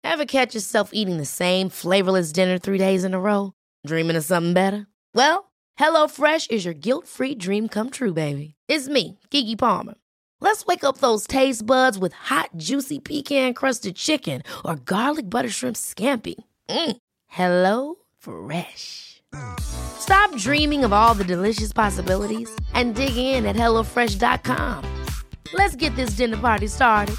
Ever catch yourself eating the same flavorless dinner 3 days in a row? Dreaming of something better? Well, HelloFresh is your guilt-free dream come true, baby. It's me, Keke Palmer. Let's wake up those taste buds with hot, juicy pecan-crusted chicken or garlic butter shrimp scampi. Hello Fresh. Stop dreaming of all the delicious possibilities and dig in at HelloFresh.com. Let's get this dinner party started.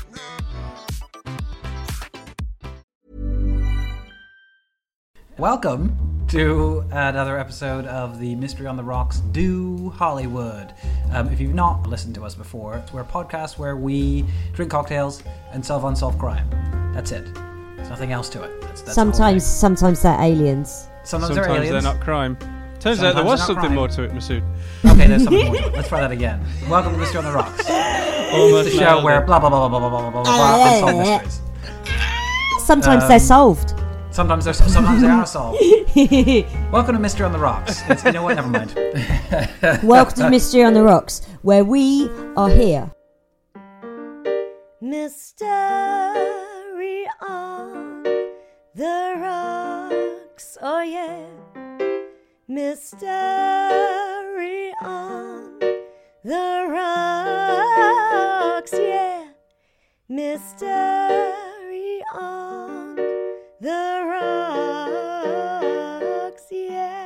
Welcome to another episode of the Mystery on the Rocks Do Hollywood. If you've not listened to us before, we're a podcast where we drink cocktails and solve unsolved crime. That's it. There's nothing else to it. That's Sometimes they're aliens. Sometimes they're aliens. They're not crime. Turns out there was something more to it, Masood. Okay, there's something more to it. Let's try that again. Welcome to Mystery on the Rocks. It's the show where blah, blah, blah, blah, blah, blah, blah, blah, and solve mysteries. Sometimes they're solved. Sometimes they are solved. Welcome to Mystery on the Rocks. You know what? Never mind. Welcome to Mystery on the Rocks, where we are here. Mystery on the Rocks, oh yeah. Mystery on the Rocks, yeah. Mystery on the Rocks, yeah.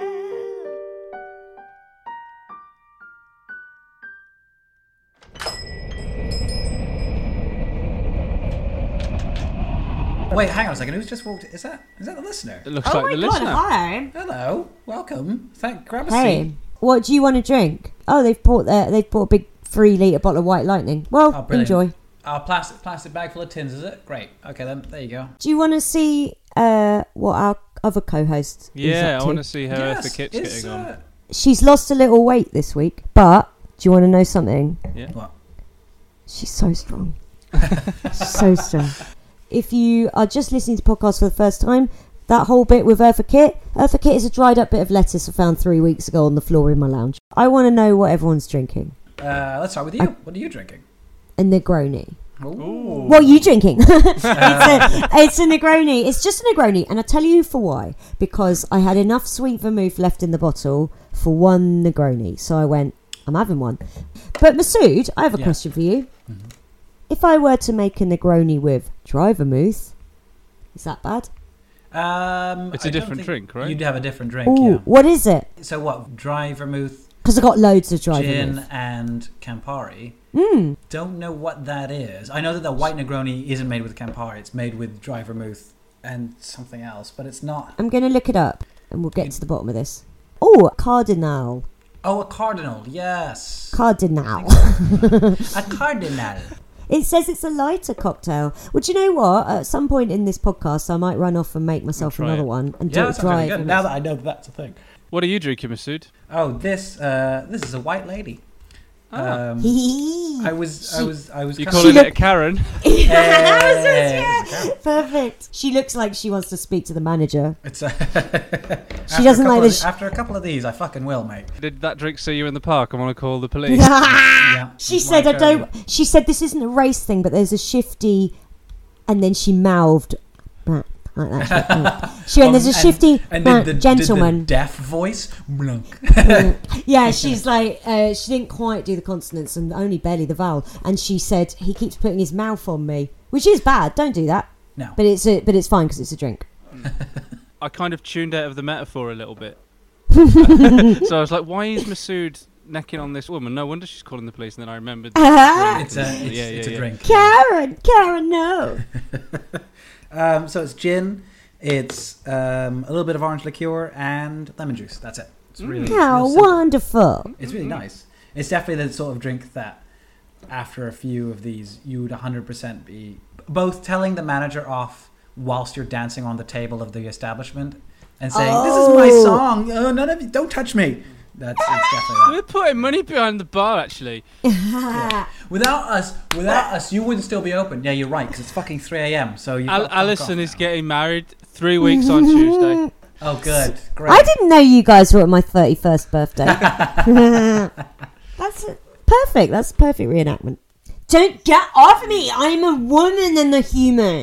Wait, hang on a second. Who's just walked? Is that the listener? It looks like the listener. Hi. Hello, welcome. Grab a Hey, seat. what do you want to drink? Oh, they've bought a big 3-litre bottle of White Lightning. Well, Brilliant. enjoy. Plastic bag full of tins, is it? Great. Okay, then there you go. Do you want to see what our other co-host is Yeah, up I to? want to see how Eartha Kitt's getting on. She's lost a little weight this week, but do you want to know something? Yeah. What? She's so strong. So strong. If you are just listening to podcasts for the first time, that whole bit with Eartha Kitt is a dried up bit of lettuce I found 3 weeks ago on the floor in my lounge. I want to know what everyone's drinking. Let's start with you. What are you drinking? A Negroni. Ooh. What are you drinking? It's a Negroni. It's just a Negroni. And I'll tell you for why. Because I had enough sweet vermouth left in the bottle for one Negroni. So I went, I'm having one. But Masood, I have a question for you. Mm-hmm. If I were to make a Negroni with dry vermouth, is that bad? It's a different drink, right? You'd have a different drink, Ooh, yeah. what is it? So what? Dry vermouth, Because I got loads of dry gin, vermouth. and Campari. Don't know what that is. I know that the white Negroni isn't made with Campari. It's made with dry vermouth and something else, but it's not. I'm going to look it up and we'll get to the bottom of this. Oh, Cardinal. Oh, a Cardinal, yes. Cardinal. A Cardinal. It says it's a lighter cocktail. Well, do you know what? At some point in this podcast, I might run off and make myself another one and do it that sounds dry. really good. Now that I know that's a thing. What are you drinking, Masood? Oh, this is a white lady. I was. You calling it a Karen? Perfect. She looks like she wants to speak to the manager. It's she doesn't like this. After a couple of these, I fucking will, mate. Did that drink see you in the park? I want to call the police. Yeah. She said, "I don't." She said, "This isn't a race thing, but there's a shifty," and then she mouthed. Like that. She went, "There's a shifty gentleman." The deaf voice. Yeah, she's like, she didn't quite do the consonants and only barely the vowel. And she said, "He keeps putting his mouth on me," which is bad. Don't do that. No, but it's fine because it's a drink. I kind of tuned out of the metaphor a little bit. So I was like, "Why is Masood necking on this woman? No wonder she's calling the police." And then I remembered. It's a drink. Karen, no. So it's gin, it's a little bit of orange liqueur and lemon juice. That's it. It's really how wonderful. It's really nice. It's definitely the sort of drink that after a few of these you would 100% be both telling the manager off whilst you're dancing on the table of the establishment and saying, "This is my song. None of you, don't touch me." It's definitely that. We're putting money behind the bar, actually. Yeah. Without us, you wouldn't still be open. Yeah, you're right, because it's fucking 3 a.m. So Alison is getting married 3 weeks on Tuesday. Oh, good, great. I didn't know you guys were at my 31st birthday. That's perfect. That's a perfect reenactment. Don't get off me! I'm a woman and a human.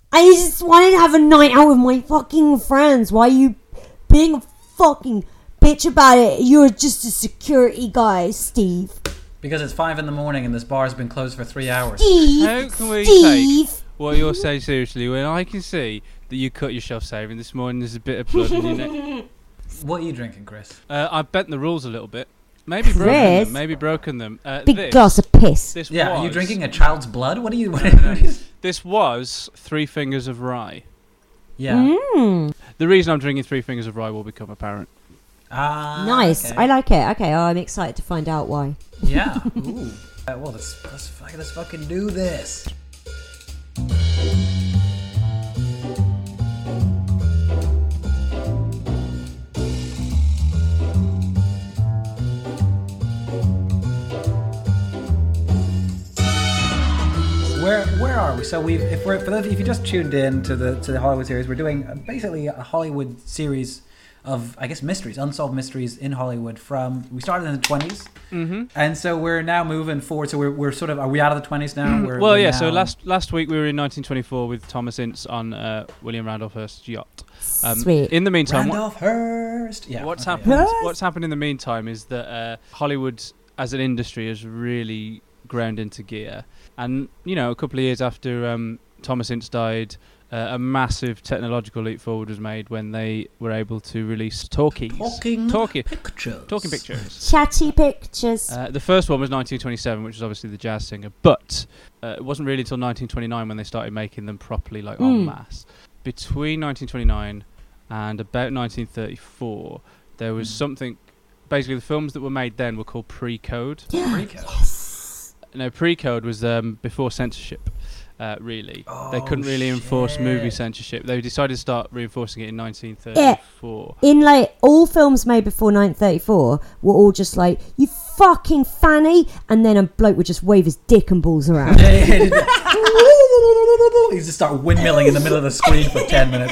I just wanted to have a night out with my fucking friends. Why are you being a fucking bitch about it? You're just a security guy, Steve. Because it's 5 a.m. and this bar has been closed for 3 hours. Steve. How can we Steve. take what you're saying seriously when I can see that you cut yourself shaving this morning? There's a bit of blood in your neck. What are you drinking, Chris? I've bent the rules a little bit. Maybe broken Chris? them. Maybe broken them. Big glass of piss. This Yeah, was, are you drinking a child's blood? What are you... No. This was 3 Fingers of Rye. Yeah. The reason I'm drinking 3 Fingers of Rye will become apparent. Nice. Okay. I like it. Okay, I'm excited to find out why. Yeah. Ooh. Well, let's fucking do this. Where are we? So if you just tuned in to the Hollywood series, we're doing basically a Hollywood series of, I guess, mysteries, unsolved mysteries in Hollywood. We started in the 20s, and so we're now moving forward. So we're sort of, are we out of the 20s now? We're now, So last week we were in 1924 with Thomas Ince on William Randolph Hearst's yacht. Sweet. In the meantime, Randolph Hearst. Yeah. what's okay, happened? yeah. What's happened in the meantime is that Hollywood as an industry has really ground into gear, and a couple of years after Thomas Ince died, a massive technological leap forward was made when they were able to release talking pictures. Chatty pictures. The first one was 1927, which was obviously the Jazz Singer, but it wasn't really until 1929 when they started making them properly, like en masse. Between 1929 and about 1934, there was something. Basically, the films that were made then were called pre-code. Pre-code. No, pre-code was before censorship. Really, they couldn't really enforce movie censorship. They decided to start reinforcing it in 1934. In like all films made before 1934 were all just like, you fucking fanny, and then a bloke would just wave his dick and balls around. He just start windmilling in the middle of the screen for 10 minutes.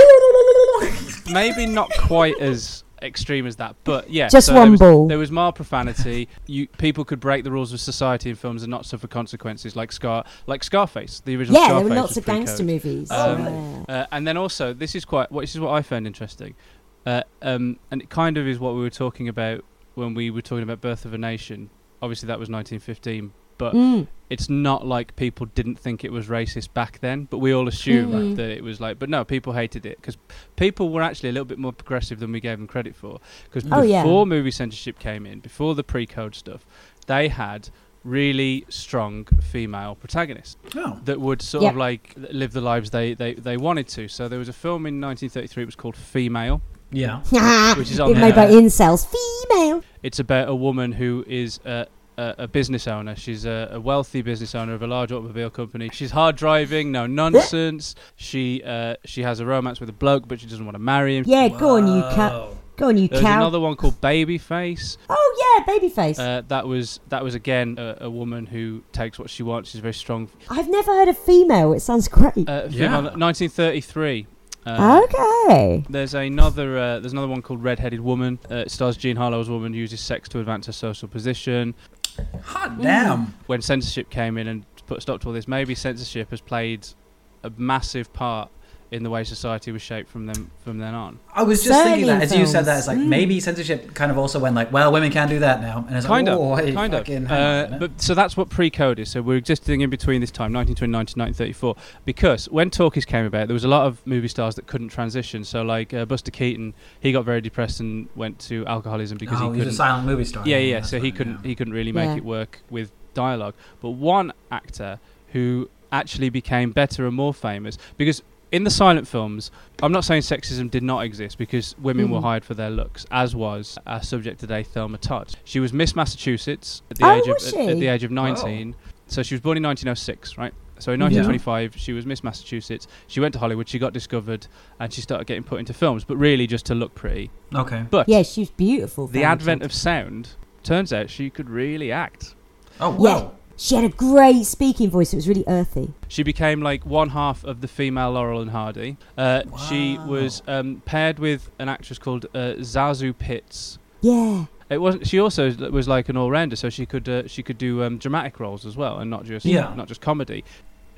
Maybe not quite as extreme as that, but yeah, just one ball. There was more profanity. People could break the rules of society in films and not suffer consequences, like Scarface, the original. Yeah, Scarface there were lots was of gangster movies. And then also, this is what I found interesting, and it kind of is what we were talking about when we were talking about Birth of a Nation. Obviously, that was 1915, but it's not like people didn't think it was racist back then, but we all assumed that it was like, but no, people hated it because people were actually a little bit more progressive than we gave them credit for. Because before movie censorship came in, before the pre-code stuff, they had really strong female protagonists that would sort of like live the lives they wanted to. So there was a film in 1933, it was called Female. Yeah. Which is made by incels. Female. It's about a woman who is a business owner. She's a wealthy business owner of a large automobile company. She's hard driving, no nonsense. She has a romance with a bloke, but she doesn't want to marry him. Yeah, go on, you cat. Go on, you cow. There's another one called Babyface. Oh yeah, Babyface. That was again a woman who takes what she wants. She's very strong. I've never heard of Female. It sounds great. 1933. Okay. There's another one called Red-Headed Woman. It stars Jean Harlow as a woman who uses sex to advance her social position. Hot damn. When censorship came in and put a stop to all this, maybe censorship has played a massive part in the way society was shaped from then on. I was just thinking that as you said that, it's like maybe censorship kind of also went like, well, women can't do that now, and it's kind like, of. But so that's what pre-code is. So we're existing in between this time, 1929 to 1934, because when talkies came about, there was a lot of movie stars that couldn't transition. So like Buster Keaton, he got very depressed and went to alcoholism because he couldn't. He was a silent movie star. Yeah. So he couldn't really make it work with dialogue. But one actor who actually became better and more famous because. In the silent films, I'm not saying sexism did not exist because women were hired for their looks, as was our subject today, Thelma Todd. She was Miss Massachusetts at the age of 19. Oh. So she was born in 1906, right? So in 1925, she was Miss Massachusetts. She went to Hollywood, she got discovered, and she started getting put into films, but really just to look pretty. Okay. But yeah, she's beautiful. The advent of sound, turns out she could really act. Oh, wow. Yeah. She had a great speaking voice. It was really earthy. She became like one half of the female Laurel and Hardy. She was paired with an actress called Zazu Pitts. Yeah. It wasn't. She also was like an all-rounder, so she could do dramatic roles as well, and not just comedy.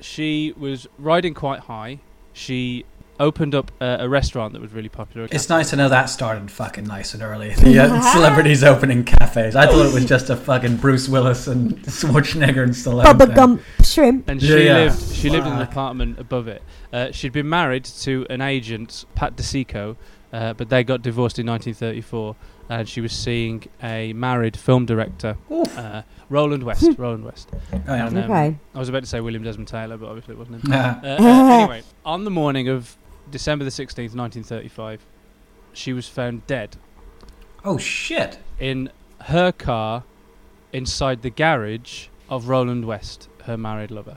she was riding quite high. She opened up a restaurant that was really popular. It's nice to know that started fucking nice and early. The celebrities opening cafes. I thought it was just a fucking Bruce Willis and Schwarzenegger and Stallone Bubba thing. Gump Shrimp. And Yeah. she lived in an Fuck. apartment above it. She'd been married to an agent, Pat DeSico, but they got divorced in 1934, and she was seeing a married film director, Roland West. Roland West. Oh, yeah. And, Okay. I was about to say William Desmond Taylor, but obviously it wasn't him. Yeah. Anyway, on the morning of December the 16th, 1935, she was found dead Oh, shit. in her car inside the garage of Roland West, her married lover.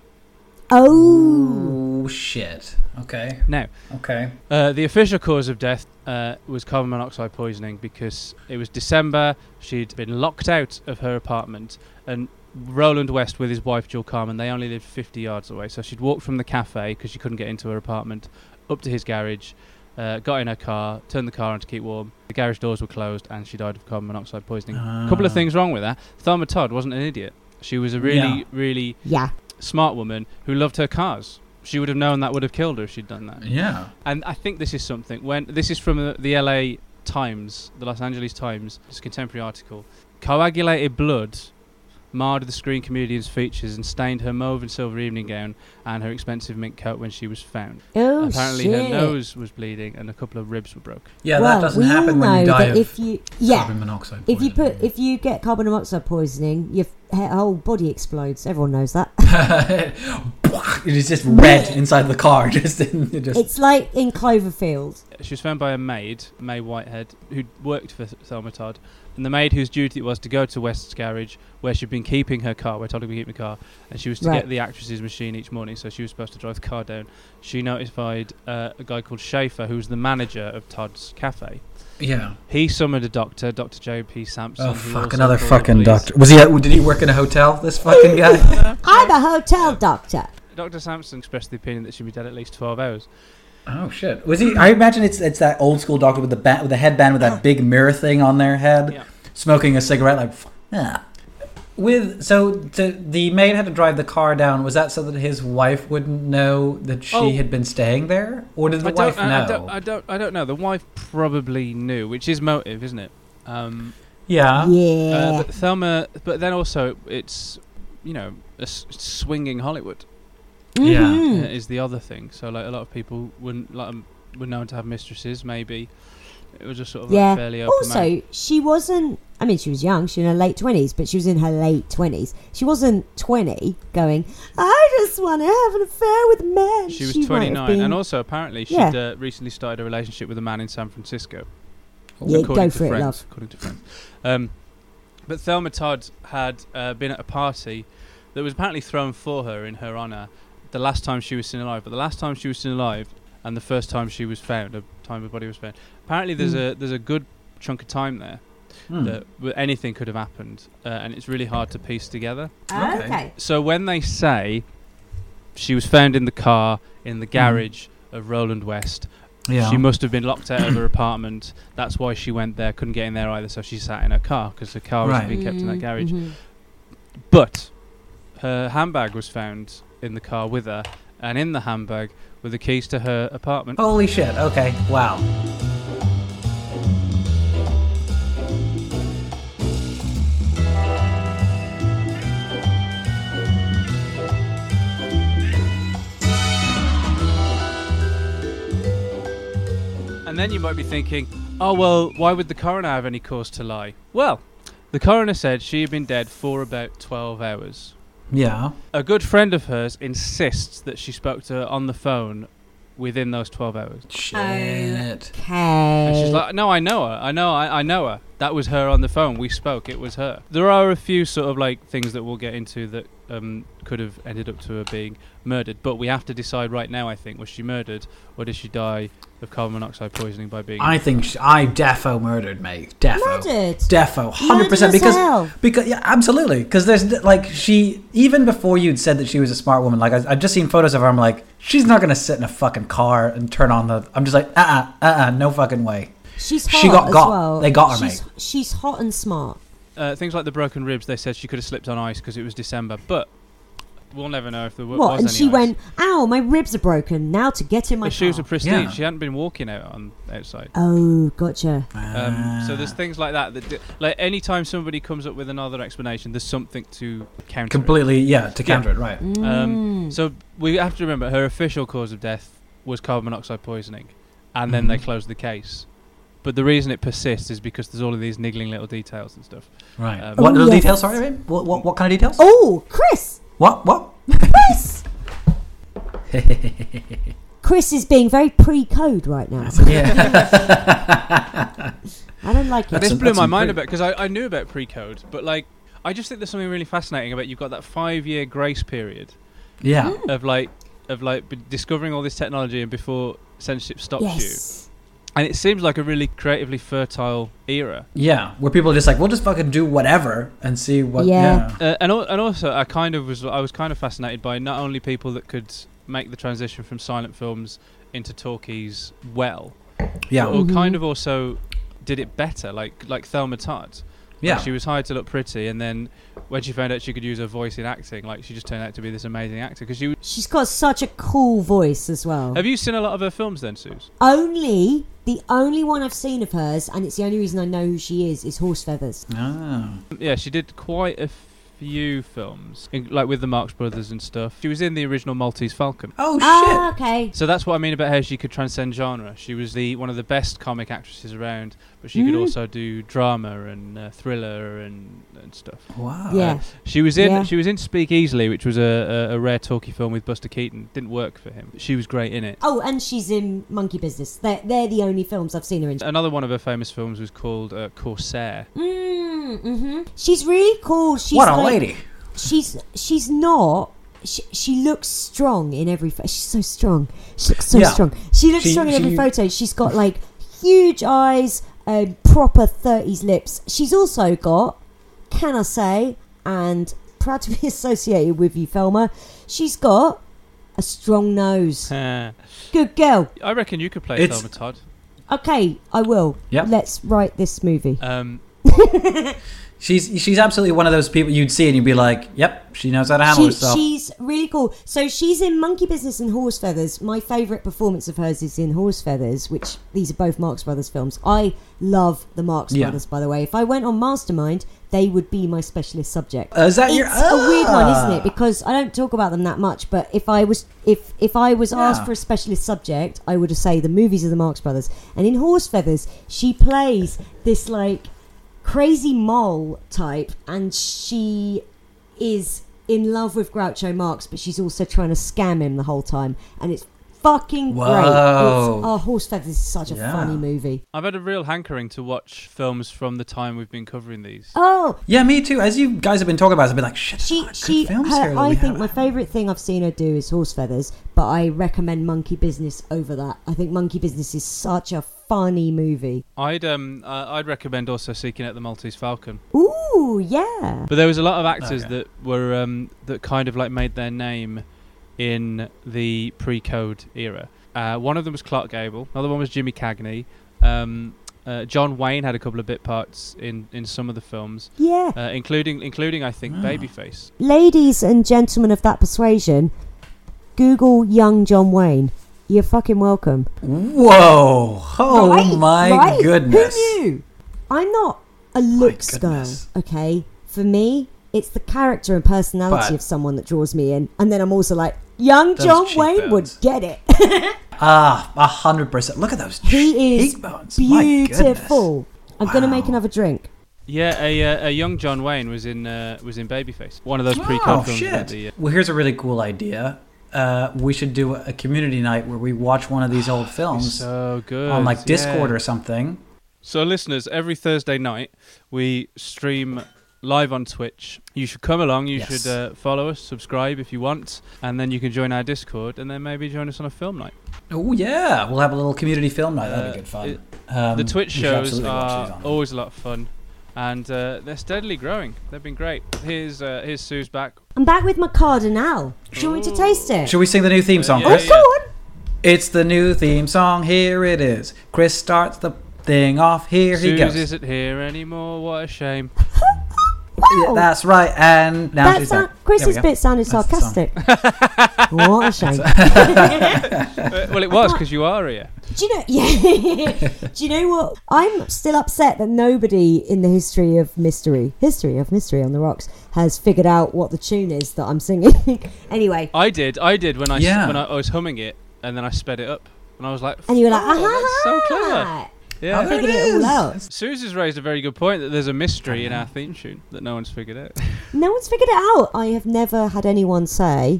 Oh. Oh, shit. Okay. Now, Okay. the official cause of death was carbon monoxide poisoning because it was December. She'd been locked out of her apartment, and Roland West with his wife Jill Carmen, they only lived 50 yards away. So she'd walked from the cafe because she couldn't get into her apartment up to his garage, got in her car, turned the car on to keep warm. The garage doors were closed, and she died of carbon monoxide poisoning. A couple of things wrong with that. Thelma Todd wasn't an idiot. She was a really, really Yeah. smart woman who loved her cars. She would have known that would have killed her if she'd done that. Yeah. And I think this is something. When this is from the LA Times, the Los Angeles Times, it's a contemporary article. Coagulated blood marred the screen comedian's features and stained her mauve and silver evening gown and her expensive mink coat when she was found. Oh, Apparently shit. her nose was bleeding and a couple of ribs were broken. Yeah, well, that doesn't we all happen when you know die that of if you carbon monoxide poisoning. if you get carbon monoxide poisoning, your whole body explodes. Everyone knows that. It's just red inside the car. Just It's like in Cloverfield. She was found by a maid, May Whitehead, who worked for Thelma Todd. And the maid whose duty it was to go to West's garage, where she'd been keeping her car, where Todd had been keeping the car, and she was to Right. get the actress's machine each morning, so she was supposed to drive the car down. She notified a guy called Schaefer, who was the manager of Todd's cafe. Yeah. He summoned a doctor, Dr. J.P. Sampson. Oh who fuck! also Another called the fucking police. doctor. Was he? Did he work in a hotel? This fucking guy. I'm a hotel doctor. Dr. Sampson expressed the opinion that she'd be dead at least 12 hours. Oh shit! Was he? I imagine it's that old school doctor with the headband with that big mirror thing on their head, Yeah. smoking a cigarette. Like, yeah. The maid had to drive the car down. Was that so that his wife wouldn't know that she Oh. had been staying there, or did the wife know? I don't know. The wife probably knew, which is motive, isn't it? Yeah. Yeah. But Thelma, but then also it's, swinging Hollywood Yeah. Mhm. is the other thing. So like a lot of people wouldn't were known to have mistresses. Maybe it was just sort of Yeah. like fairly open. Also, she wasn't. I mean, she was young. She was in her late 20s, but she was in her late 20s. She wasn't 20, going, "I just want to have an affair with men." She was might have 29, been- and also apparently she'd Yeah. recently started a relationship with a man in San Francisco. Yeah, according go to for it, friends, love. According to friends. But Thelma Todd had been at a party that was apparently thrown for her in her honour the last time she was seen alive. But the last time she was seen alive and the first time she was found, the time her body was found, apparently there's a good chunk of time there that anything could have happened, and it's really hard to piece together. Okay. So when they say she was found in the car in the garage of Roland West, Yeah. she must have been locked out of her apartment. That's why she went there. Couldn't get in there either, so she sat in her car because the car wasn't Right. being kept in that garage. Mhm. But her handbag was found in the car with her, and in the handbag were the keys to her apartment. Holy shit! Okay. Wow. And then you might be thinking, oh well, why would the coroner have any cause to lie? Well, the coroner said she had been dead for about 12 hours. Yeah. A good friend of hers insists that she spoke to her on the phone within those 12 hours. Shit. And Okay. she's like, no, I know her. I know her. That was her on the phone. We spoke. It was her. There are a few sort of like things that we'll get into that could have ended up to her being murdered. But we have to decide right now, I think, was she murdered or did she die of carbon monoxide poisoning by being... I think I defo murdered, mate. Defo. Murdered. Defo. 100% Murdered herself. because yeah, absolutely. Because there's like she even before you'd said that she was a smart woman. Like I've just seen photos of her. I'm like, she's not gonna sit in a fucking car and turn on the. I'm just like, no fucking way. She's hot She got as got. well. They got her, she's, She's hot and smart. Things like the broken ribs, they said she could have slipped on ice because it was December. But we'll never know if there was What? And any she ice. went, "Ow, my ribs are broken. Now to get in my The shoes car." are pristine. Yeah. She hadn't been walking out on outside. Oh, gotcha. So there's things like that. Like anytime somebody comes up with another explanation, there's something to counter. Completely, to counter it, right. So we have to remember her official cause of death was carbon monoxide poisoning, and then they closed the case. But the reason it persists is because there's all of these niggling little details and stuff. Right. What little details? Sorry, babe? What kind of details? Oh, Chris! What? Chris! Chris is being very pre-code right now. Yeah. I don't like it. This blew my mind a pretty- bit because I knew about pre-code, but like I just think there's something really fascinating about you've got that 5-year grace period Yeah. of discovering all this technology and before censorship stops you. Yes. And it seems like a really creatively fertile era. Yeah. Where people are just like, we'll just fucking do whatever and see what. Yeah. And also, I was kind of fascinated by not only people that could make the transition from silent films into talkies well, Yeah. or kind of also did it better, like Thelma Todd. Yeah. Like she was hired to look pretty, and then when she found out she could use her voice in acting, like she just turned out to be this amazing actor. Because She's got such a cool voice as well. have you seen a lot of her films then, Suze? The only one I've seen of hers, and it's the only reason I know who she is Horse Feathers. Oh. Yeah, she did quite a few films, like with the Marx Brothers and stuff. She was in the original Maltese Falcon. Oh, shit. Ah, okay. So that's what I mean about how she could transcend genre. She was one of the best comic actresses around, but she could also do drama and thriller and stuff. Wow. Yeah. She was in Speak Easily, which was a rare talkie film with Buster Keaton. Didn't work for him. She was great in it. Oh, and she's in Monkey Business. They're the only films I've seen her in. Another one of her famous films was called Corsair. She's really cool. She's What a like, lady. She's not. She looks strong in every. She's so strong. She looks so Yeah. strong. She looks strong in every photo. She's got like huge eyes, proper 30s lips. She's also got, can I say, and proud to be associated with you, Thelma. She's got a strong nose. Good girl. I reckon you could play Thelma Todd. Okay, I will. Yep. Let's write this movie. She's absolutely one of those people you'd see and you'd be like, yep, she knows how to handle herself. She's really cool. So she's in Monkey Business and Horse Feathers. My favourite performance of hers is in Horse Feathers, which these are both Marx Brothers films. I love the Marx Brothers, by the way. If I went on Mastermind, they would be my specialist subject. Is that It's a weird one, isn't it? Because I don't talk about them that much. But if I was asked for a specialist subject, I would say the movies of the Marx Brothers. And in Horse Feathers, she plays this like crazy mole type, and she is in love with Groucho Marx, but she's also trying to scam him the whole time, and it's fucking great. Horse Feathers is such a funny movie. I've had a real hankering to watch films from the time we've been covering these. Oh, yeah, me too. As you guys have been talking about it, I've been like, shit, good films here that I we think have. my favourite thing I've seen her do is Horse Feathers, but I recommend Monkey Business over that. I think Monkey Business is such a funny movie. I'd recommend also Seeking Out the Maltese Falcon. Ooh, yeah. But there was a lot of actors that were that kind of like made their name in the pre-code era. One of them was Clark Gable. Another one was Jimmy Cagney. John Wayne had a couple of bit parts in some of the films. Yeah. Including I think Babyface. Ladies and gentlemen of that persuasion, Google young John Wayne. You're fucking welcome. Whoa! Oh my goodness! Who knew? I'm not a looks girl, okay? For me, it's the character and personality of someone that draws me in, and then I'm also like, young John Wayne would get it. 100%. Look at those cheekbones. Beautiful. I'm gonna make another drink. Yeah, a young John Wayne was in Babyface. One of those pre-code films. Shit. Well, here's a really cool idea. We should do a community night where we watch one of these old films so good. on like Discord or something. So listeners, every Thursday night we stream live on Twitch. You should come along. You should follow us, subscribe if you want, and then you can join our Discord and then maybe join us on a film night. Oh yeah, we'll have a little community film night. That'd be good fun. The Twitch shows are always a lot of fun. And they're steadily growing. They've been great. Here's Sue's back. I'm back with my Cardinal. Do you want me to taste it? Should we sing the new theme song, Chris? Go on. It's the new theme song. Here it is. Chris starts the thing off. Here he goes. Suze isn't here anymore. What a shame. Wow. That's right. And now she's back. Chris's There we go. bit sounded That's the song. sarcastic. What a shame. Well, it was because you are here. Do you know? Yeah. Do you know what? I'm still upset that nobody in the history of mystery on the rocks has figured out what the tune is that I'm singing. Anyway, I did when I was humming it, and then I sped it up, and I was like, and you were like, that's so clever. Yeah. Oh, there figured it it all is. out. Suze's raised a very good point that there's a mystery in our theme tune that no one's figured out. No one's figured it out. I have never heard anyone say,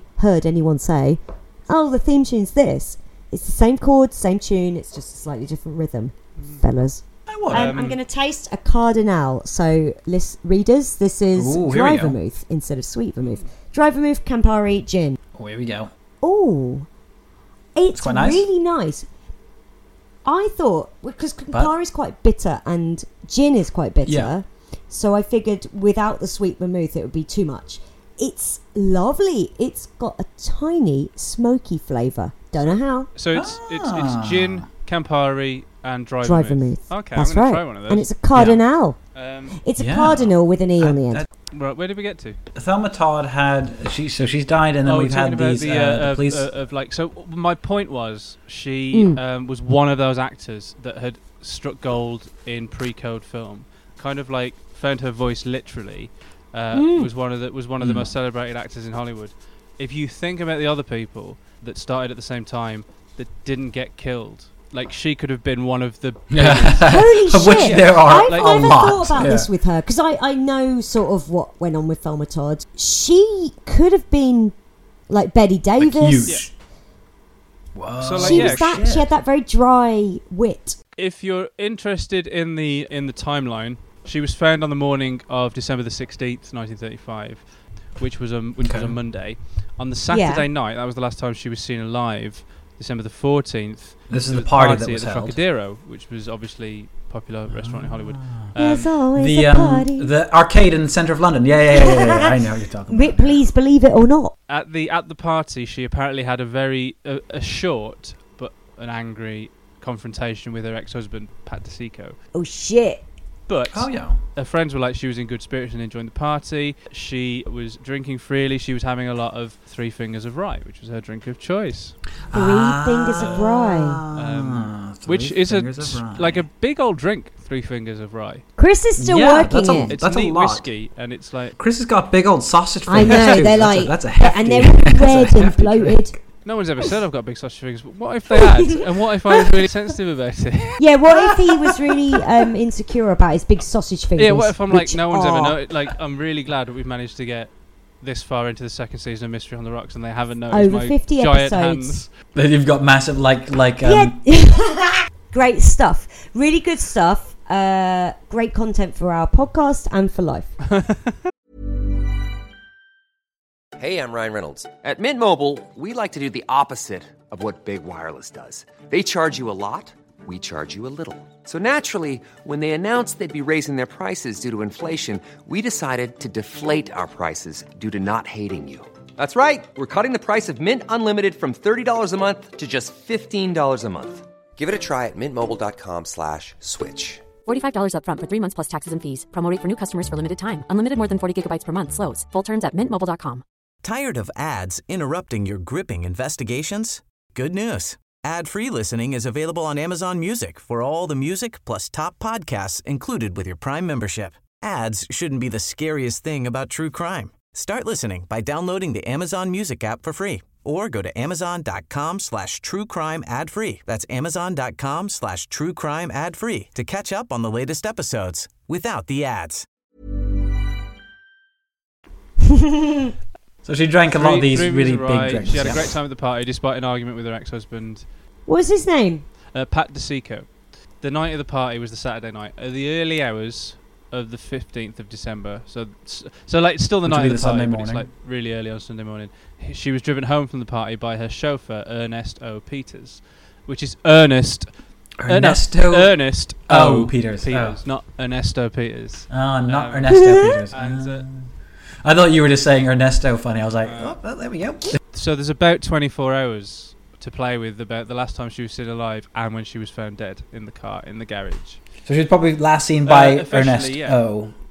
oh, the theme tune's this. It's the same chord, same tune, it's just a slightly different rhythm, fellas. I'm going to taste a Cardinal. So, readers, this is dry vermouth instead of sweet vermouth. Dry vermouth, Campari, gin. Oh, here we go. Oh, it's quite nice. really nice. I thought, because Campari is quite bitter and gin is quite bitter, so I figured without the sweet vermouth it would be too much. It's lovely. It's got a tiny smoky flavour. Don't know how. So it's gin, Campari, and dry vermouth. Okay, that's I'm going right. to try one of those. And it's a Cardinal. It's a Yeah. Cardinal with an E on the end. Right, where did we get to? Thelma Todd she's died, and then we've had these police. So my point was she was one of those actors that had struck gold in pre-code film, kind of like found her voice literally. Was one of the most celebrated actors in Hollywood. If you think about the other people that started at the same time that didn't get killed, like she could have been one of the Holy shit! Which there are I've a never lot. thought about this with her because I know sort of what went on with Thelma Todd. She could have been like Betty Davis. Like huge. Whoa. So, like, She yeah, was that. She had that very dry wit. If you're interested in the timeline, she was found on the morning of December the 16th, 1935, which was a Monday. On the Saturday night, that was the last time she was seen alive. December the 14th. This is there the party that at was the held. Trocadero, which was obviously a popular restaurant in Hollywood. There's always a party. The arcade in the centre of London. Yeah. I know what you're talking about. Please believe it or not. At the party, she apparently had a very short but an angry confrontation with her ex-husband, Pat DeSico. Oh shit! But yeah. her friends were like she was in good spirits and enjoying the party. She was drinking freely. She was having a lot of Three Fingers of Rye, which was her drink of choice. Three Fingers of Rye. Which is like a big old drink, 3 Fingers of Rye. Chris is still working it. It's That's neat a lot. whiskey, and it's like... Chris has got big old sausage I fingers. know, too. they're like... That's a hefty... And they're red and bloated. No one's ever said I've got big sausage fingers, but what if they had? And what if I was really sensitive about it? Yeah, what if he was really insecure about his big sausage fingers? Yeah, what if I'm like, which no one's ever are- noticed? Like, I'm really glad that we've managed to get this far into the second season of Mystery on the Rocks, and they haven't noticed Over my 50 giant episodes. hands. That you've got massive, Yeah. Great stuff. Really good stuff. Great content for our podcast and for life. Hey, I'm Ryan Reynolds. At Mint Mobile, we like to do the opposite of what Big Wireless does. They charge you a lot, we charge you a little. So naturally, when they announced they'd be raising their prices due to inflation, we decided to deflate our prices due to not hating you. That's right. We're cutting the price of Mint Unlimited from $30 a month to just $15 a month. Give it a try at mintmobile.com/switch. $45 up front for 3 months plus taxes and fees. Promo rate for new customers for limited time. Unlimited more than 40 gigabytes per month. Slows full terms at mintmobile.com. Tired of ads interrupting your gripping investigations? Good news. Ad-free listening is available on Amazon Music for all the music plus top podcasts included with your Prime membership. Ads shouldn't be the scariest thing about true crime. Start listening by downloading the Amazon Music app for free or go to amazon.com/truecrime ad-free. That's amazon.com/truecrime ad-free to catch up on the latest episodes without the ads. So she drank a lot of these really big drinks. She had a great time at the party despite an argument with her ex-husband. What was his name? Pat DeSico. The night of the party was the Saturday night. At the early hours of the 15th of December. So like still the Which night would of be the party, Sunday but it's morning. like really early on Sunday morning. She was driven home from the party by her chauffeur, Ernest O. Peters, which is Ernest Ernest O. Peters. Not Ernesto Peters. Oh, not Ernesto Peters. And, I thought you were just saying Ernesto funny. I was like, oh, well, there we go. So there's about 24 hours to play with about the last time she was seen alive and when she was found dead in the car in the garage. So she was probably last seen by Officially, Ernesto. yeah.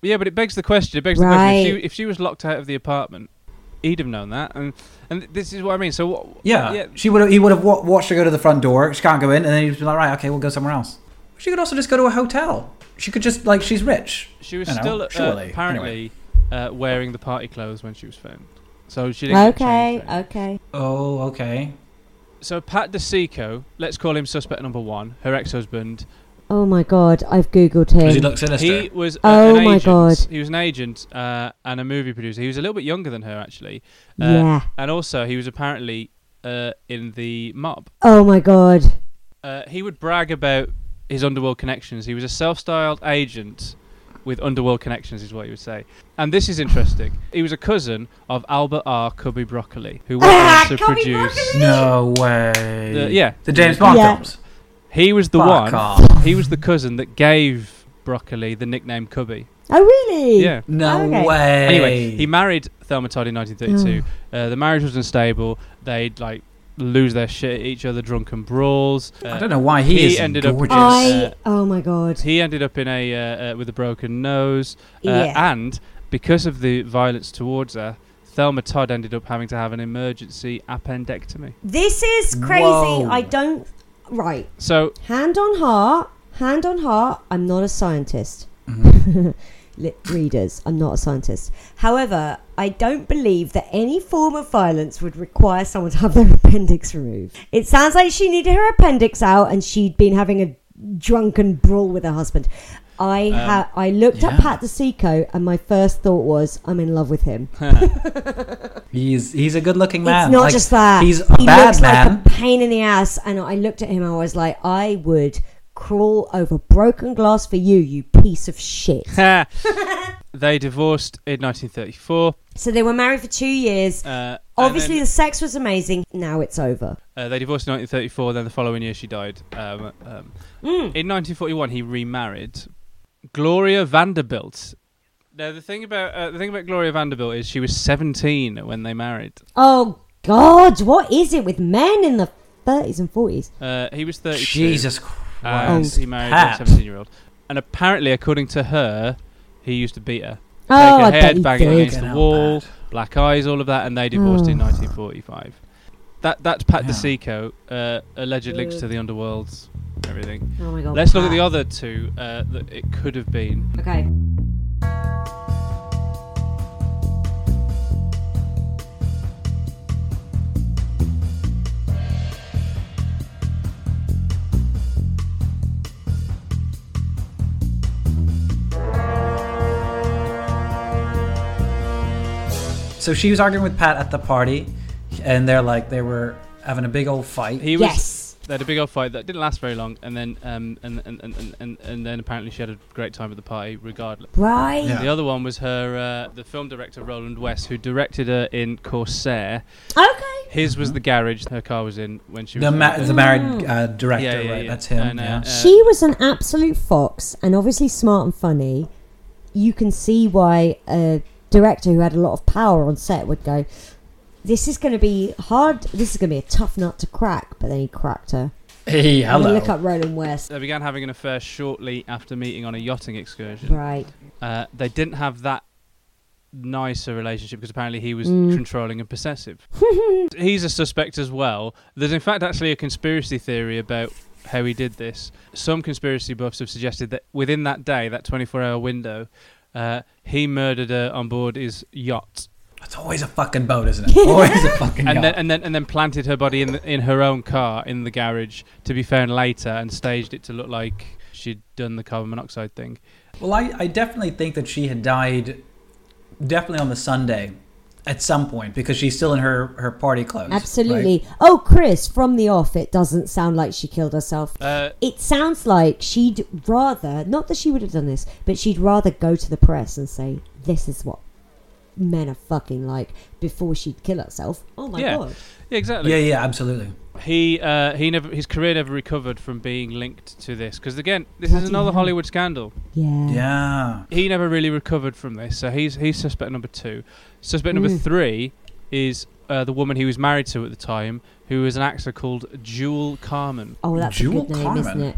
Yeah, but it begs the question. Right. If she was locked out of the apartment, he'd have known that, and this is what I mean. So what? Yeah. He would have watched her go to the front door. She can't go in, and then he'd be like, right, okay, we'll go somewhere else. She could also just go to a hotel. She could just she's rich. She was surely. apparently wearing the party clothes when she was found, so she didn't. Okay. Oh, okay. So Pat DeSico, let's call him suspect number 1, her ex-husband. Oh my God, I've googled him. Does he look sinister? He was Oh an my agent. God. He was an agent and a movie producer. He was a little bit younger than her, actually. Yeah. And also, he was apparently in the mob. Oh my God. He would brag about his underworld connections. He was a self-styled agent with underworld connections, is what he would say. And this is interesting. He was a cousin of Albert R. Cubby Broccoli, who went on to Cubby produce... No way. The James Bond Yeah. films. He was the Fuck one. off. He was the cousin that gave Broccoli the nickname Cubby. Oh really? Yeah. No Okay. way. Anyway, he married Thelma Todd in 1932. The marriage was unstable. They'd lose their shit at each other, drunken brawls. I don't know why he is ended up. gorgeous. Oh my God. He ended up in a with a broken nose, Yeah. and because of the violence towards her, Thelma Todd ended up having to have an emergency appendectomy. This is crazy. Whoa. I don't. Right. So Hand on heart. I'm not a scientist. Readers, I'm not a scientist. However, I don't believe that any form of violence would require someone to have their appendix removed. It sounds like she needed her appendix out and she'd been having a drunken brawl with her husband. I looked at Pat DeSico and my first thought was, I'm in love with him. He's a good-looking man. It's not just that. He's a he bad looks man. like a pain in the ass. And I looked at him and I was like, I would crawl over broken glass for you, you piece of shit. they divorced in 1934. So they were married for 2 years. Obviously, the sex was amazing. Now it's over. They divorced in 1934. Then the following year, she died. In 1941, he remarried Gloria Vanderbilt. Now, the thing about Gloria Vanderbilt is she was 17 when they married. Oh, God. What is it with men in the 30s and 40s? He was 32. Jesus Christ. And he married Pat. a 17-year-old. And apparently, according to her, he used to beat her. Oh, Take I her bet head, he bang did. it against Fucking the hell, wall, Pat. black eyes, all of that, and they divorced in 1945. That's Pat DeSico, alleged links to the underworlds, everything. Oh, my God. Let's look at the Pat. other two that it could have been. Okay. So she was arguing with Pat at the party, and they were having a big old fight. Yes. They had a big old fight that didn't last very long, and then and then apparently she had a great time at the party, regardless. Right. Yeah. The other one was her, the film director Roland West, who directed her in Corsair. Okay. His was the garage her car was in when she was The married director, Yeah, right? yeah. That's him. And, She was an absolute fox and obviously smart and funny. You can see why a director who had a lot of power on set would go, this is going to be hard. This is going to be a tough nut to crack. But then he cracked her. Hey, I'm gonna hello. look up Roland West. They began having an affair shortly after meeting on a yachting excursion. Right. They didn't have that nicer relationship because apparently he was controlling and possessive. He's a suspect as well. There's in fact actually a conspiracy theory about how he did this. Some conspiracy buffs have suggested that within that day, that 24-hour window, he murdered her on board his yacht. It's always a fucking boat, isn't it? Always a fucking And yacht. then planted her body in her own car in the garage to be found later and staged it to look like she'd done the carbon monoxide thing. Well, I definitely think that she had died definitely on the Sunday at some point because she's still in her party clothes. Absolutely. right? Oh, Chris, from the off, it doesn't sound like she killed herself. It sounds like she'd rather, not that she would have done this, but she'd rather go to the press and say, this is what men are fucking like, before she'd kill herself. Oh my God. Yeah, exactly. Yeah, absolutely. He his career never recovered from being linked to this because again, this is another Hollywood scandal. Yeah. Yeah. He never really recovered from this, so he's suspect number 2. Suspect number 3 is the woman he was married to at the time, who was an actor called Jewel Carmen. Oh, that's Jewel a good name, Carmen. isn't it?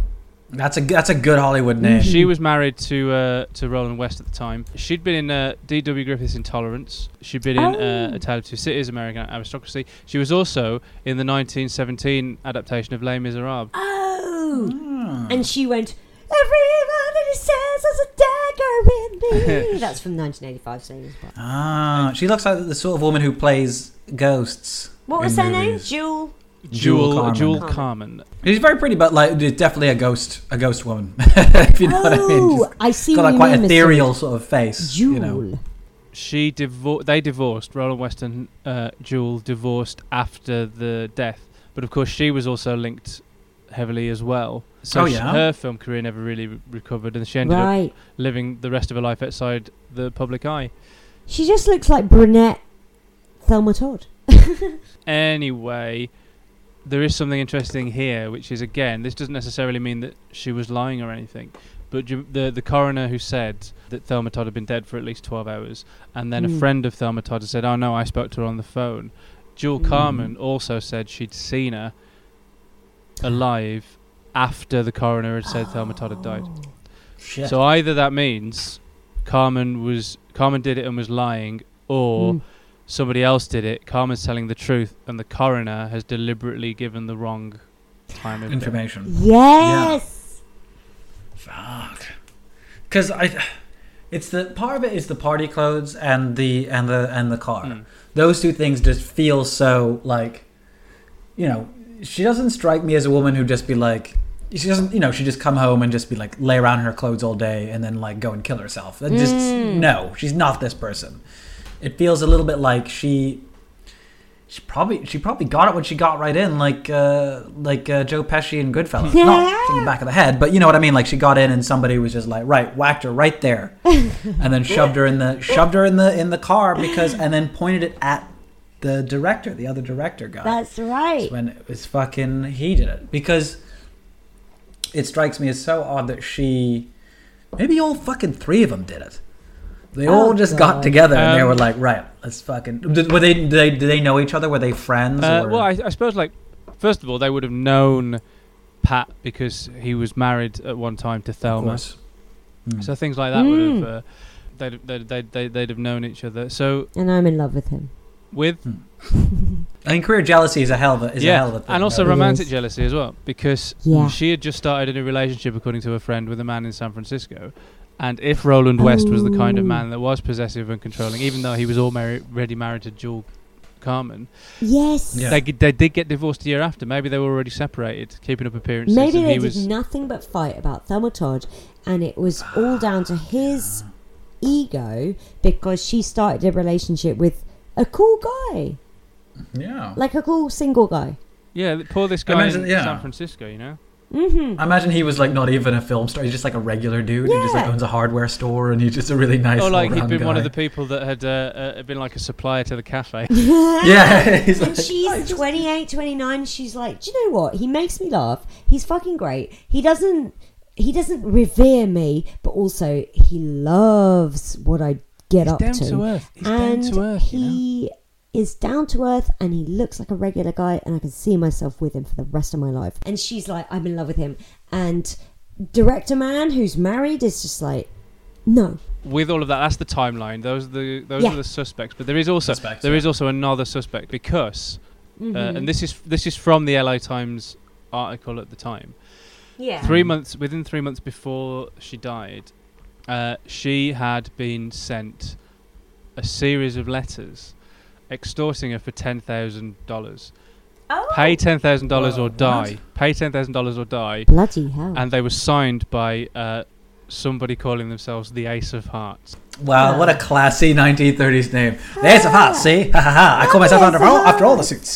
That's a good Hollywood name. She was married to Roland West at the time. She'd been in D.W. Griffith's Intolerance. She'd been in A Tale of Two Cities, American Aristocracy. She was also in the 1917 adaptation of Les Miserables. Oh, and she went, everyone that he says has a dagger in me. That's from 1985. So she looks like the sort of woman who plays ghosts. what was her name? Jewel Carmen. She's very pretty, but like definitely a ghost woman. If you know what I mean. She's I see. got like quite ethereal sort of face. Jewel. You know. They divorced. Roland West and Jewel divorced after the death, but of course she was also linked heavily as well. So her film career never really recovered, and she ended up living the rest of her life outside the public eye. She just looks like brunette Thelma Todd. Anyway, there is something interesting here, which is, again, this doesn't necessarily mean that she was lying or anything, but the coroner who said that Thelma Todd had been dead for at least 12 hours, and then a friend of Thelma Todd said, oh no, I spoke to her on the phone. Jewel Carmen also said she'd seen her alive after the coroner had said Thelma Todd had died. Shit. So either that means Carmen did it and was lying, or somebody else did it. Carmen's telling the truth, and the coroner has deliberately given the wrong time of information. Yes. Yeah. Fuck. Because it's the part of it is the party clothes and the car. Those two things just feel so like, you know, she doesn't strike me as a woman who just be like, she doesn't, you know, she just come home and just be like lay around in her clothes all day and then like go and kill herself. No, she's not this person. It feels a little bit like she probably got it when she got right in, like Joe Pesci in Goodfellas. Not from the back of the head, but you know what I mean. Like she got in and somebody was just like whacked her right there, and then shoved her in the car and then pointed it at the director, the other director guy. That's right. So when it was fucking he did it, because it strikes me as so odd that maybe all fucking three of them did it. They all just got together and they were like, right, let's fucking... Did they know each other? Were they friends? Well, I suppose, like, first of all, they would have known Pat because he was married at one time to Thelma. Of course. So things like that would have... They'd have known each other. So... And I'm in love with him. I think career jealousy is a hell of a thing. And also romantic jealousy as well, because she had just started a new relationship, according to a friend, with a man in San Francisco. And if Roland West was the kind of man that was possessive and controlling, even though he was already married to Jewel Carmen, they did get divorced a year after. Maybe they were already separated, keeping up appearances. Maybe they did nothing but fight about Thelma Todd, and it was all down to his ego because she started a relationship with a cool guy. Yeah. Like a cool single guy. Yeah, poor this guy in San Francisco, you know? Mm-hmm. I imagine he was like not even a film star. He's just like a regular dude. He just like owns a hardware store, and he's just a really nice. Or like he'd been guy. one of the people that had been like a supplier to the cafe. Yeah, he's and like, she's 28, 29. She's like, do you know what? He makes me laugh. He's fucking great. He doesn't revere me, but also he loves what I get up to. He's down to earth. He's down to earth. He is down to earth, and he looks like a regular guy, and I can see myself with him for the rest of my life. And she's like, I'm in love with him. And director man who's married is just like, no. With all of that, that's the timeline. Those are the suspects. But there is also another suspect, because and this is from the LA Times article at the time. Yeah. Within 3 months before she died, she had been sent a series of letters extorting her for $10,000. Oh. Pay $10,000 or die. What? Pay $10,000 or die. Bloody hell. And they were signed by somebody calling themselves the Ace of Hearts. Wow, what a classy 1930s name. The Ace of Hearts, see? Ha ha ha. I call myself after all the suits.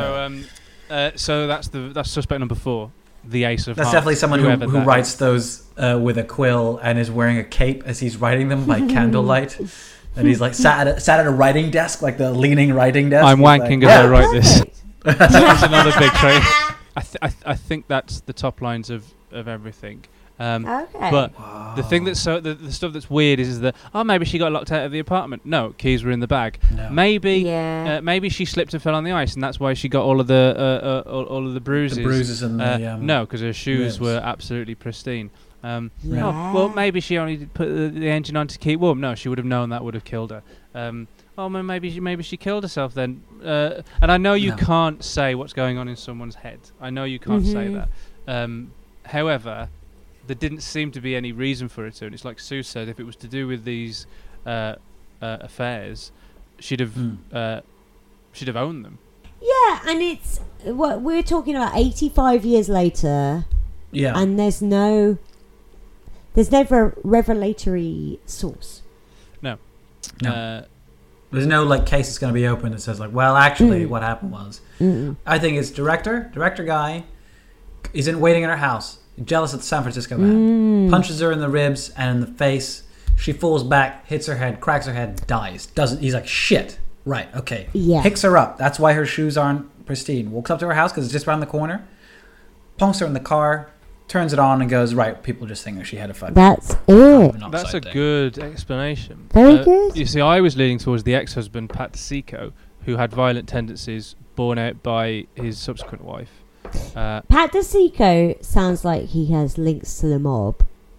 So that's suspect number 4. The Ace of Hearts. That's definitely someone who writes those with a quill and is wearing a cape as he's writing them by candlelight. And he's like sat at a writing desk, like the leaning writing desk. I'm wanking as I write this. That's another big trait. I think that's the top lines of everything. Okay. But the thing that's the stuff that's weird is that maybe she got locked out of the apartment. No, keys were in the bag. No. Maybe she slipped and fell on the ice, and that's why she got all of the bruises. The bruises and the no, because her shoes ribs. were absolutely pristine. Yeah. Well, maybe she only put the engine on to keep warm. No, she would have known that would have killed her. Maybe she killed herself then. And I know you can't say what's going on in someone's head. I know you can't say that. However, there didn't seem to be any reason for it to. And it's like Sue said, if it was to do with these affairs, she'd have owned them. Yeah, and it's what we're talking about. 85 years later, and there's never a revelatory source. No. There's no like case that's going to be open that says like, well, actually, what happened was. I think it's director guy. He's waiting in her house, jealous of the San Francisco man, punches her in the ribs and in the face. She falls back, hits her head, cracks her head, dies. He's like, shit. Right, okay. Yeah. Picks her up. That's why her shoes aren't pristine. Walks up to her house because it's just around the corner. Punks her in the car, turns it on and goes, right, people just think that she had a fucking... That's it. That's a good explanation. Very good. You see, I was leaning towards the ex-husband, Pat DeSico, who had violent tendencies borne out by his subsequent wife. Pat DeSico sounds like he has links to the mob.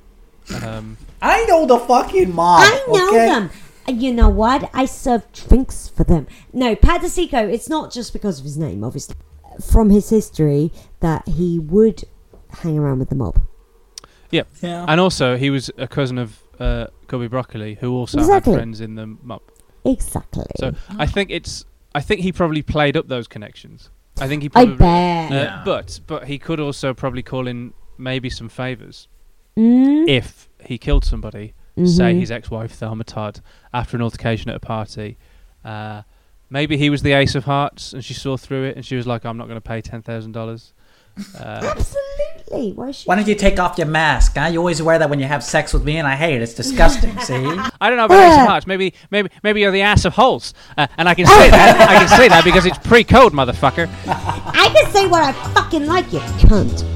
I know the fucking mob. I know them. And you know what? I serve drinks for them. No, Pat DeSico, it's not just because of his name, obviously. From his history, that he would hang around with the mob. Yeah. And also, he was a cousin of Cubby Broccoli, who also had friends in the mob. Exactly. So I think he probably played up those connections. I think he probably... I bet. But he could also probably call in maybe some favours. If he killed somebody, say his ex-wife Thelma Todd, after an altercation at a party. Maybe he was the ace of hearts and she saw through it and she was like, I'm not going to pay $10,000. Absolutely. Why don't you take off your mask? Huh? You always wear that when you have sex with me and I hate it. It's disgusting. See? I don't know about ace of hearts. Maybe you're the ass of holes. And I can say that. I can say that because it's pre-code, motherfucker. I can say what I fucking like, you cunt.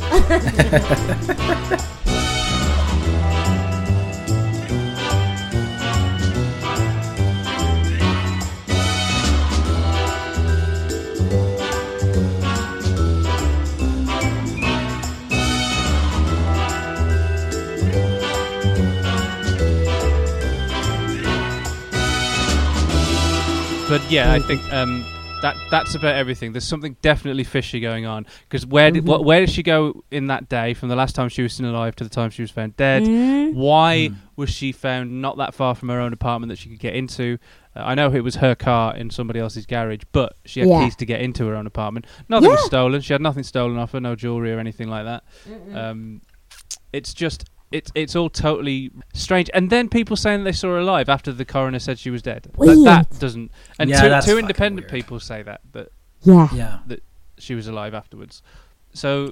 But yeah, I think that's about everything. There's something definitely fishy going on because where did she go in that day from the last time she was still alive to the time she was found dead? Why was she found not that far from her own apartment that she could get into? I know it was her car in somebody else's garage, but she had keys to get into her own apartment. Nothing was stolen. She had nothing stolen off her, no jewelry or anything like that. It's just... It's all totally strange. And then people saying they saw her alive after the coroner said she was dead. That doesn't... And two independent people say that she was alive afterwards. So,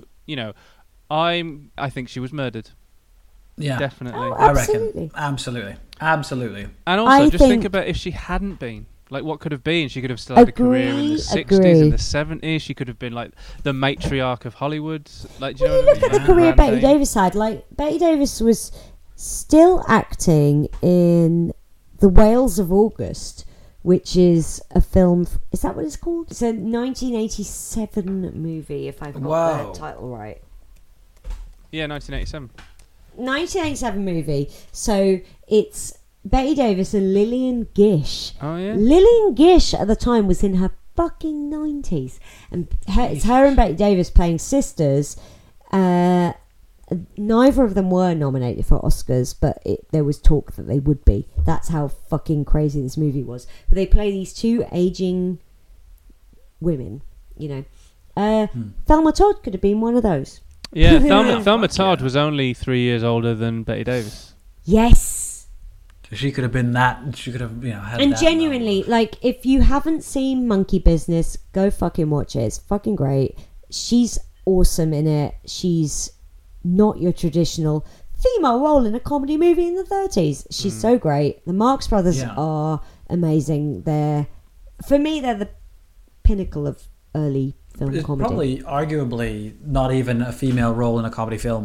I think she was murdered. Yeah. Definitely. Oh, I reckon. Absolutely. And also, just think about if she hadn't been. Like, what could have been? She could have still had a career in the 60s, in the 70s. She could have been, like, the matriarch of Hollywood. Like, do you know what I mean? Look at the career Betty Davis had. Like, Betty Davis was still acting in The Whales of August, which is a film... Is that what it's called? It's a 1987 movie, if I've got the title right. Yeah, 1987. 1987 movie. So, it's... Betty Davis and Lillian Gish. Oh, yeah? Lillian Gish at the time was in her fucking 90s. And it's her and Betty Davis playing sisters. Neither of them were nominated for Oscars, but there was talk that they would be. That's how fucking crazy this movie was. But they play these two aging women, Thelma Todd could have been one of those. Yeah, Thelma Todd was only 3 years older than Betty Davis. Yes. She could have been that. She could have, had and that genuinely, like, if you haven't seen Monkey Business, go fucking watch it. It's fucking great. She's awesome in it. She's not your traditional female role in a comedy movie in the 30s. She's so great. The Marx Brothers are amazing. For me, they're the pinnacle of early film it's comedy. Probably, arguably, not even a female role in a comedy film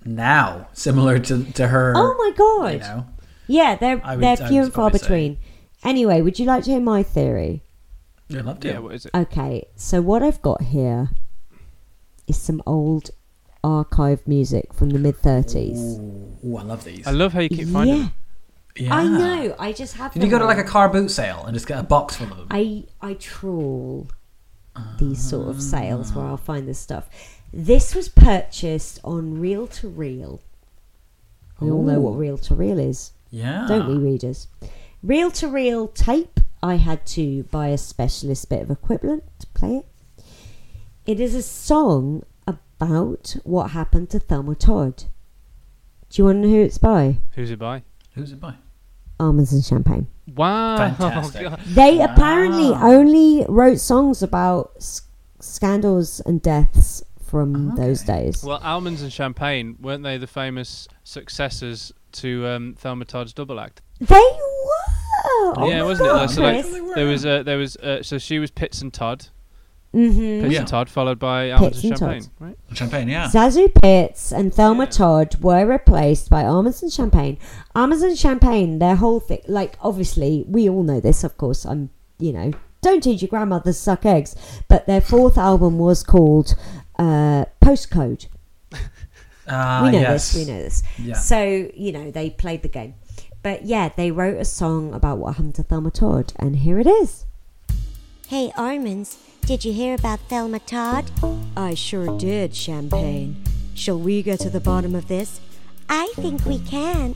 now, similar to her. Oh my god! You know, Yeah, they're I few would and far probably say. between. Anyway, would you like to hear my theory? I'd love to. Yeah, what is it? Okay, so what I've got here is some old archive music from the mid-30s. Ooh, I love these. I love how you keep finding them. Yeah. I know. I just have. Did you them go to like all. a car boot sale and just get a box full of them? I trawl these sort of sales where I'll find this stuff. This was purchased on Reel to Reel. We all know what Reel to Reel is, Yeah. don't we, readers? Reel to Reel tape. I had to buy a specialist bit of equipment to play it. It is a song about what happened to Thelma Todd. Do you want to know who it's by? Who's it by? Who's it by? Almonds and Champagne. Wow. Fantastic. God. They apparently only wrote songs about scandals and deaths from those days. Well, Almonds and Champagne, weren't they the famous successors to Thelma Todd's double act? They were. Yeah, my wasn't it? God, So like, Chris. there was so she was Pitts and Todd. Mhm. Pitts Yeah. and Todd, followed by Almonds Pitts and and Champagne, Todd. right? Champagne, yeah. Zazu Pitts and Thelma Todd were replaced by Almonds and Champagne. Almonds and Champagne, their whole thing, like, obviously, we all know this, of course. Don't teach your grandmother to suck eggs. But their fourth album was called Postcode. We know yes. this. We know this. Yeah. So, they played the game. But yeah, they wrote a song about what happened to Thelma Todd. And here it is. Hey, Almonds, did you hear about Thelma Todd? I sure did, Champagne. Shall we get to the bottom of this? I think we can.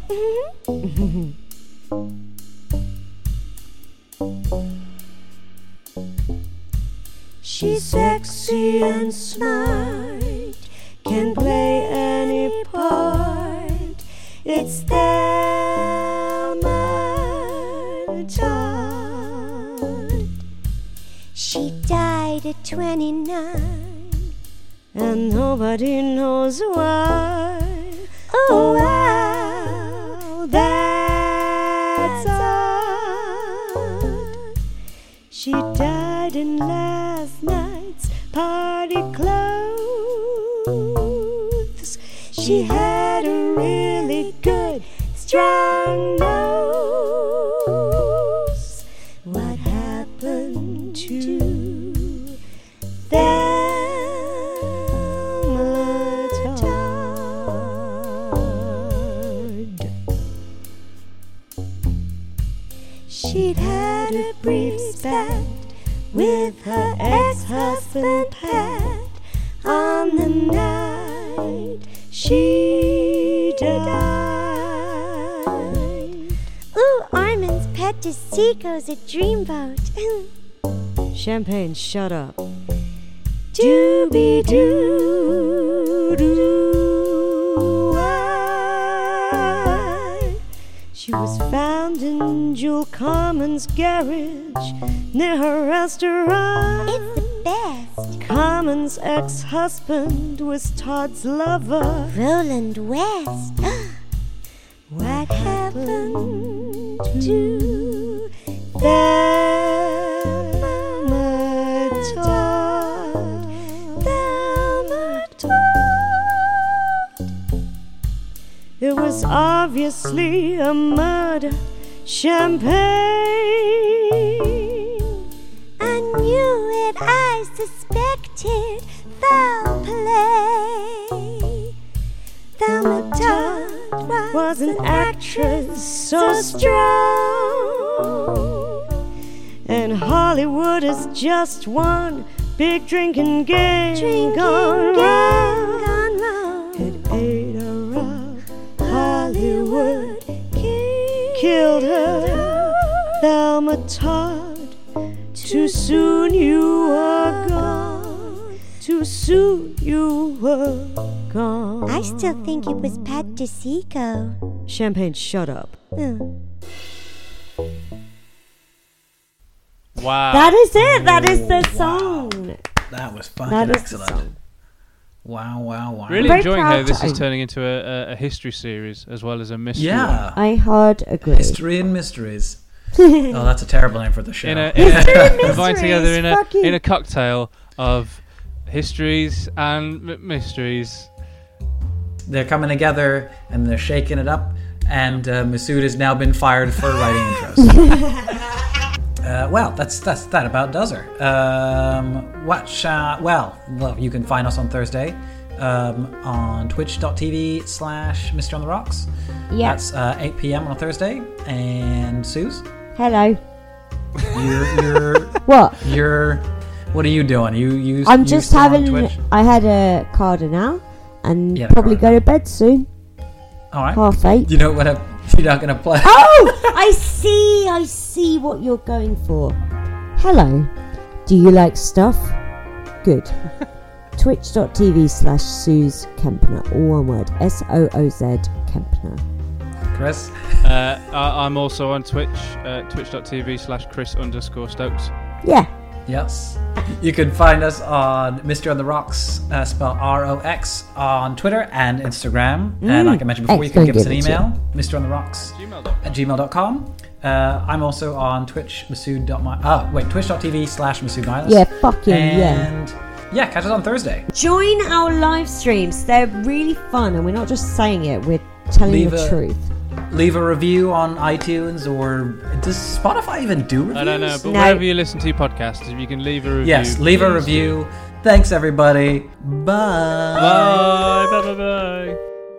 She's sexy and smart, can play any part. It's Thelma Todd. She died at 29. And nobody knows why. Oh, wow, that's odd. She died in last night's party clothes. She had a really good, strong nose. What happened to Thelma Todd? She'd had a brief spat with her ex-husband Pat on the night she died. Ooh, Armand's pet to Seaco's a dreamboat. Champagne, shut up. Doobie-doo-doo-wah. She was found in Jewel Carmen's garage near her restaurant. It's the best. Carmen's ex-husband was Todd's lover. Roland West. What happened to Thelma Todd? Thelma Todd. It was obviously a murder. Champagne. I knew it, I suspected foul play. Thelma Todd Was an actress so strong, and Hollywood is just one big drinking game gone wrong. It ate her up. Hollywood killed her. Thelma Todd, too soon you were gone. Too soon you were gone. I still think it was Pat DeSico. Champagne, shut up. Wow. That is it. That is the song. That was fucking That is the excellent. song. Wow. Really very enjoying proud how this to is own. turning into a history series as well as a mystery. Yeah. I hard agree. History and Mysteries. Oh, that's a terrible name for the show. In a Mysteries, combined together fucking- in a cocktail of histories and mysteries. they're coming together and they're shaking it up. And Masood has now been fired for writing intros. Well, that's that about does her. Well, you can find us on Thursday on twitch.tv/Mr. on the Rocks. Yeah. That's 8 p.m. on a Thursday. And Suze? Hello. You're What? What are you doing? I'm just still on having. Twitch? I had a cardinal, and Yeah, probably cardinal. go to bed soon. All right. 8:30. You know what? You're not going to play. Oh, I see what you're going for. Hello. Do you like stuff? Good. Twitch.tv/Suze Kempner. All one word. SOOZ Kempner. Chris? I'm also on Twitch, twitch.tv/Chris_Stokes. Yeah. Yes. You can find us on Mr. on the Rocks, spelled ROX, on Twitter and Instagram. And like I mentioned before, you can give us an email, MrOnTheRocks@gmail.com. I'm also on Twitch, twitch.tv/Masood Yeah, fucking yeah. And yeah, catch us on Thursday. Join our live streams. They're really fun, and we're not just saying it, we're telling the truth. Leave a review on iTunes, or does Spotify even do reviews? I don't know, but No. wherever you listen to your podcasts, if you can leave a review. Yes, leave a please review. Thanks, everybody. Bye. Bye. Bye. Bye. Bye.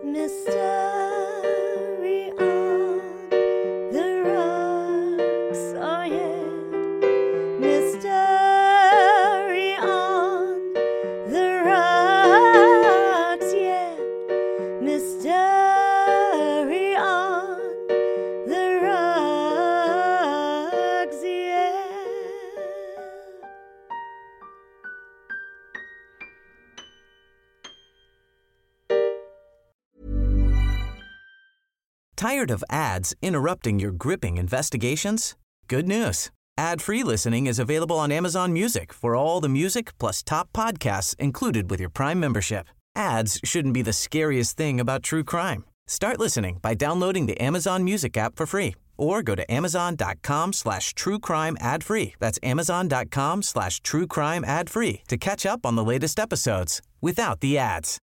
Mystery on the rocks, oh yeah. Mystery on the rocks, yeah. Mystery on the rocks, yeah. Tired of ads interrupting your gripping investigations? Good news. Ad-free listening is available on Amazon Music for all the music plus top podcasts included with your Prime membership. Ads shouldn't be the scariest thing about true crime. Start listening by downloading the Amazon Music app for free or go to amazon.com/truecrime ad-free. That's amazon.com/truecrime ad-free to catch up on the latest episodes without the ads.